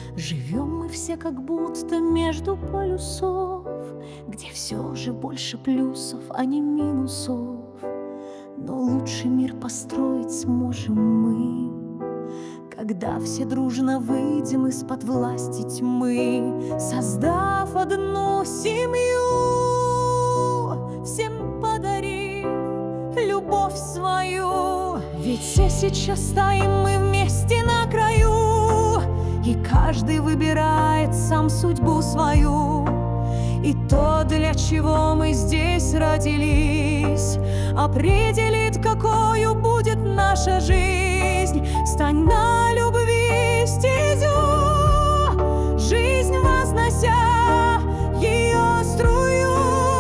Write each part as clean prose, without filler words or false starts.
Живем мы все как будто между полюсов, где все же больше плюсов, а не минусов. Но лучший мир построить сможем мы, когда все дружно выйдем из-под власти тьмы, создав одну семью, всем подарив любовь свою. Ведь все сейчас стоим мы вместе на краю, и каждый выбирает сам судьбу свою. И то, для чего мы здесь родились, определит, какою будет наша жизнь. Стань на любви стезю, жизнь вознося ее струю.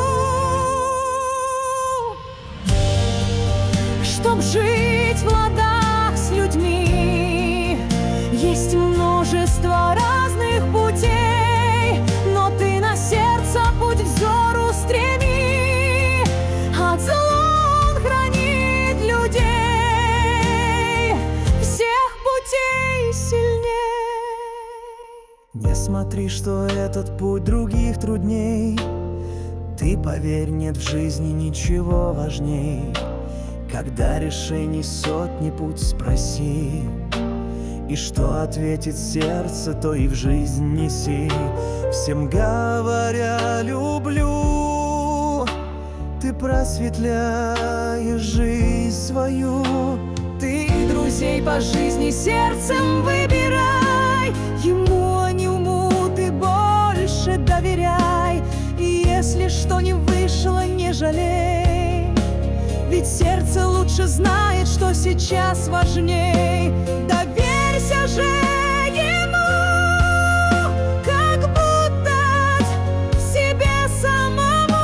Чтоб жить в ладах с людьми, есть множество разных путей, но ты на сердце путь взор устреми, от зла он хранит людей, всех путей сильней. Не смотри, что этот путь других трудней, ты поверь, нет в жизни ничего важней. Когда решений сотни, путь спроси, и что ответит сердце, то и в жизнь неси. Всем говоря люблю, ты просветляешь жизнь свою. Ты друзей по жизни сердцем выбирай, ему, а не уму ты больше доверяй. И если что не вышло, не жалей, ведь сердце лучше знает, что сейчас важней. Доверься же ему, как будто себе самому.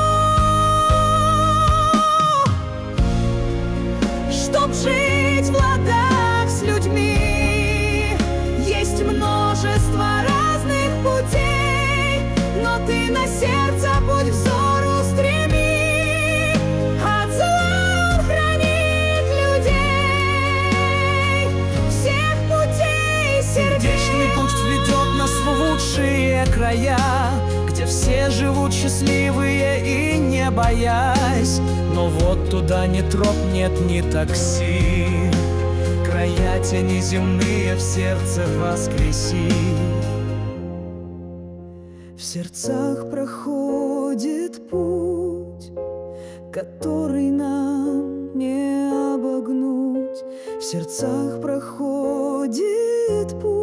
Чтоб жить в ладах с людьми, есть множество разных путей, но ты на сердце путь взор устреми, от зла он хранит людей, всех путей Сердечный сердец. путь ведет нас в лучшие края, где все живут счастливые и не боясь. Но вот туда ни троп нет, ни такси, края те неземные в сердце воскреси. В сердцах проходит путь, который нам не обогнуть. В сердцах проходит путь,